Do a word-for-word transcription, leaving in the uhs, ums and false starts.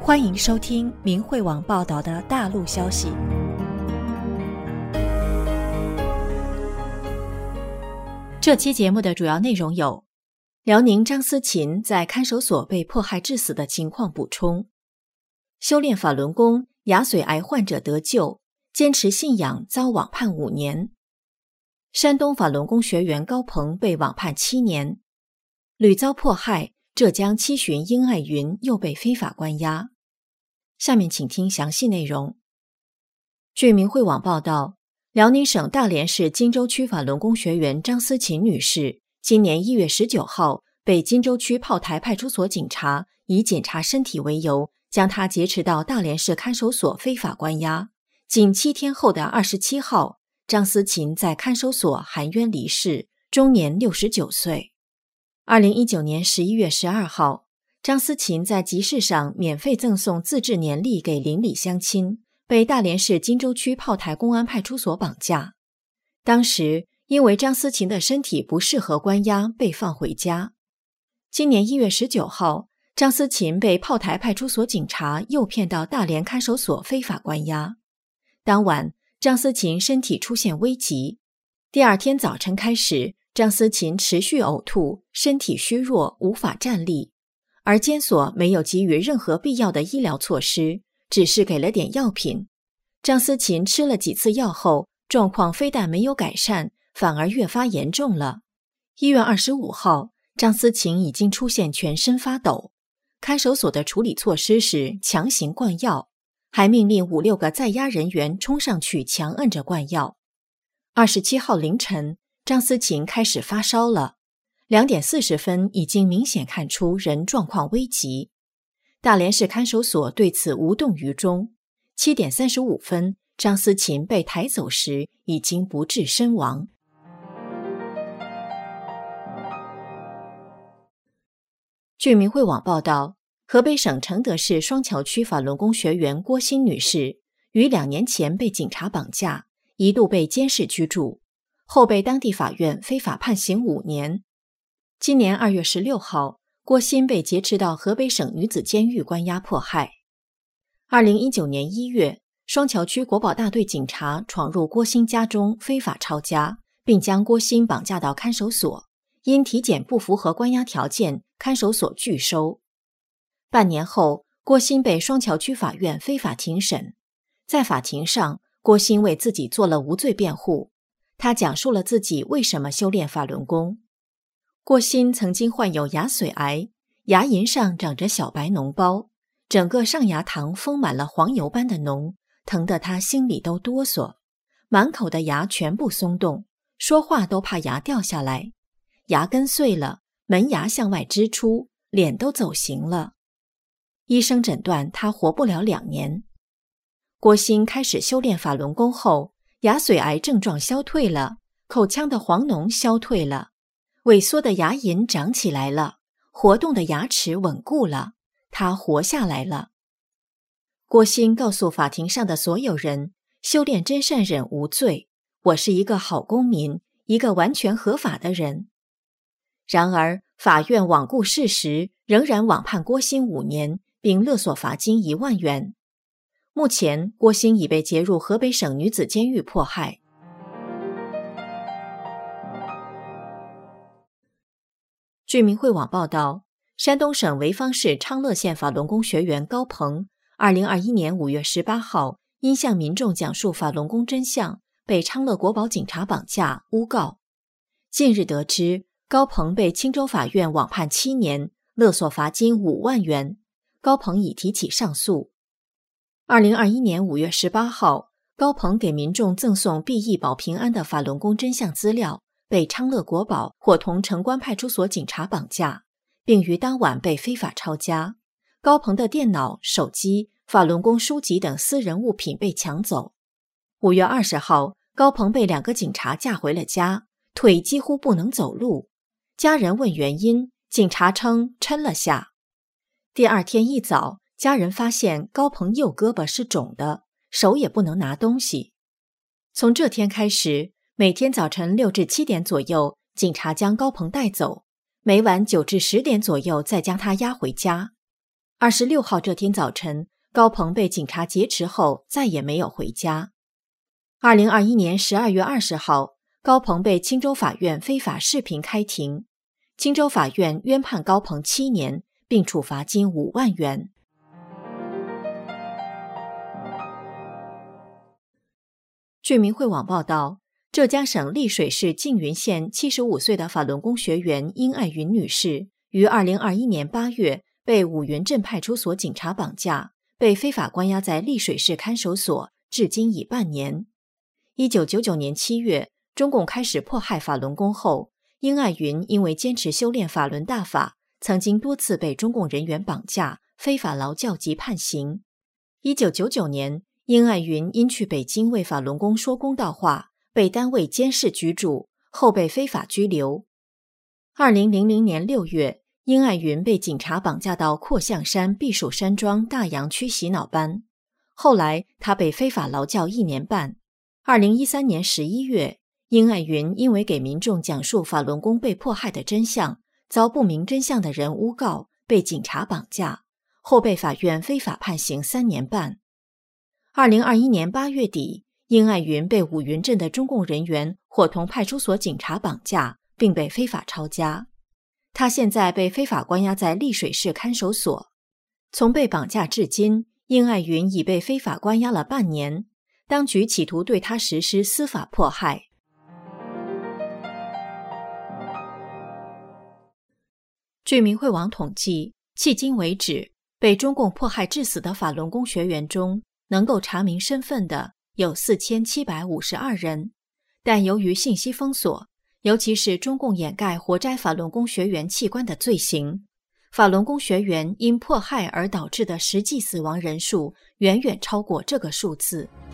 欢迎收听明慧网报道的大陆消息。这期节目的主要内容有：辽宁张思琴在看守所被迫害致死的情况补充；修炼法轮功，牙髓癌患者得救，坚持信仰遭网判五年；山东法轮功学员高鹏被网判七年；屡遭迫害，浙江七旬殷爱云又被非法关押。下面请听详细内容。据明慧网报道，辽宁省大连市金州区法轮功学员张思琴女士今年一月十九号被金州区炮台派出所警察以检查身体为由，将她劫持到大连市看守所非法关押。仅七天后的二十七号，张思琴在看守所含冤离世，终年六十九岁。二零一九年十一月十二号，张思琴在集市上免费赠送自制年历给邻里乡亲，被大连市金州区炮台公安派出所绑架。当时因为张思琴的身体不适合关押，被放回家。今年一月十九号，张思琴被炮台派出所警察诱骗到大连看守所非法关押。当晚，张思琴身体出现危急。第二天早晨开始，张思琴持续呕吐，身体虚弱，无法站立。而监所没有给予任何必要的医疗措施，只是给了点药品。张思琴吃了几次药后，状况非但没有改善，反而越发严重了。一月二十五号，张思琴已经出现全身发抖。看守所的处理措施是强行灌药，还命令五六个在押人员冲上去强摁着灌药。二十七号凌晨，张思琴开始发烧了。两点四十分已经明显看出人状况危急，大连市看守所对此无动于衷。七点三十五分，张思琴被抬走时已经不治身亡。据明慧网报道，河北省承德市双桥区法轮功学员郭鑫女士于两年前被警察绑架，一度被监视居住，后被当地法院非法判刑五年。今年二月十六号，郭鑫被劫持到河北省女子监狱关押迫害。二零一九年一月，双桥区国保大队警察闯入郭鑫家中非法抄家，并将郭鑫绑架到看守所，因体检不符合关押条件，看守所拒收。半年后，郭鑫被双桥区法院非法庭审。在法庭上，郭鑫为自己做了无罪辩护，他讲述了自己为什么修炼法轮功。郭鑫曾经患有牙髓癌，牙龈上长着小白脓包，整个上牙膛封满了黄油般的脓，疼得他心里都哆嗦，满口的牙全部松动，说话都怕牙掉下来，牙根碎了，门牙向外支出，脸都走形了。医生诊断他活不了两年。郭鑫开始修炼法轮功后，牙髓癌症状消退了，口腔的黄脓消退了，萎缩的牙龈长起来了，活动的牙齿稳固了，他活下来了。郭鑫告诉法庭上的所有人，修炼真善忍无罪，我是一个好公民，一个完全合法的人。然而，法院罔顾事实，仍然网判郭鑫五年，并勒索罚金一万元。目前，郭鑫已被劫入河北省女子监狱迫害。据明慧网报道，山东省潍坊市昌乐县法轮功学员高鹏，二零二一年五月十八号因向民众讲述法轮功真相，被昌乐国保警察绑架诬告。近日得知，高鹏被青州法院网判七年，勒索罚金五万元。高鹏已提起上诉。二零二一年五月十八号，高鹏给民众赠送裨益保平安的法轮功真相资料，被昌乐国保伙同城关派出所警察绑架，并于当晚被非法抄家。高鹏的电脑、手机、法轮功书籍等私人物品被抢走。五月二十号，高鹏被两个警察架回了家，腿几乎不能走路。家人问原因，警察称抻了下。第二天一早，家人发现高鹏右胳膊是肿的，手也不能拿东西。从这天开始，每天早晨六至七点左右，警察将高鹏带走，每晚九至十点左右再将他押回家。 二十六号这天早晨，高鹏被警察劫持后再也没有回家。二零二一年十二月二十号，高鹏被青州法院非法视频开庭，青州法院冤判高鹏七年，并处罚金五万元。据明慧网报道，浙江省丽水市缙云县七十五岁的法轮功学员殷爱云女士于二零二一年八月被五云镇派出所警察绑架，被非法关押在丽水市看守所，至今已半年。一九九九年七月，中共开始迫害法轮功后，殷爱云因为坚持修炼法轮大法，曾经多次被中共人员绑架、非法劳教及判刑。一九九九年，殷爱云因去北京为法轮功说公道话，被单位监视居住，后被非法拘留。二零零零年六月，殷爱云被警察绑架到阔象山避暑山庄大洋区洗脑班，后来她被非法劳教一年半。二零一三年十一月，殷爱云因为给民众讲述法轮功被迫害的真相，遭不明真相的人诬告，被警察绑架，后被法院非法判刑三年半。二零二一年八月底，殷爱云被五云镇的中共人员伙同派出所警察绑架，并被非法抄家。她现在被非法关押在丽水市看守所。从被绑架至今，殷爱云已被非法关押了半年，当局企图对她实施司法迫害。据明慧网统计，迄今为止，被中共迫害致死的法轮功学员中，能够查明身份的有四千七百五十二人，但由于信息封锁，尤其是中共掩盖活摘法轮功学员器官的罪行，法轮功学员因迫害而导致的实际死亡人数远远超过这个数字。